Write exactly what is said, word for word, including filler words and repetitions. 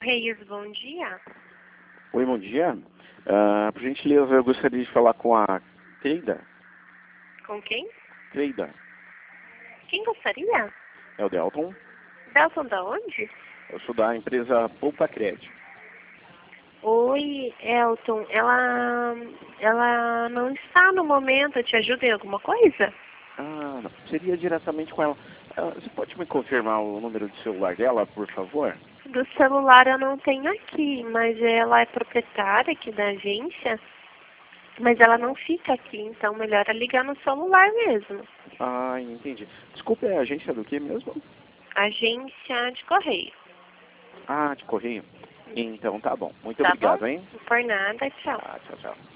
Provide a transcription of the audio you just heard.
Reis, bom dia. Oi, bom dia. Uh, por gentileza, eu gostaria de falar com a Creida. Com quem? Creida. Quem gostaria? É o Delton. Delton, da onde? Eu sou da empresa Poupa Crédito. Oi, Elton. Ela, ela não está no momento. Eu te ajudo em alguma coisa? Ah, não. Seria diretamente com ela. Uh, você pode me confirmar o número de celular dela, por favor? Do celular eu não tenho aqui, mas ela é proprietária aqui da agência. Mas ela não fica aqui, então melhor é ligar no celular mesmo. Ah, entendi. Desculpe, é a agência do que mesmo? Agência de correio. Ah, de correio. Então tá bom. Muito Tá bom? obrigado, hein? Não por nada, tchau. Ah, tchau, tchau.